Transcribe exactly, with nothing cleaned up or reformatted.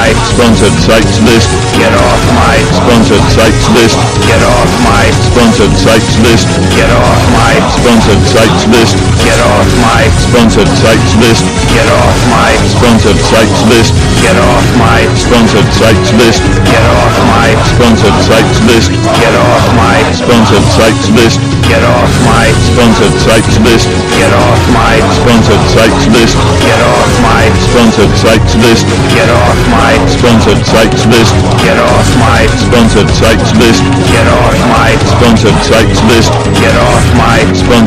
my sponsored sites list. get off my Sponsored sites list. get off my Sponsored sites list. get off my Sponsored sites list. get off my Sponsored sites list. get off my Sponsored sites list. get off my Sponsored sites list. get off my Sponsored sites list. get off my Sponsored sites list. get off my Sponsored sites list. get off my Sponsored sites list. get off my Sponsored sites list. get off my Sponsored sites list. get off my Sponsored sites list. get off my Sponsored sites list. get off my Sponsored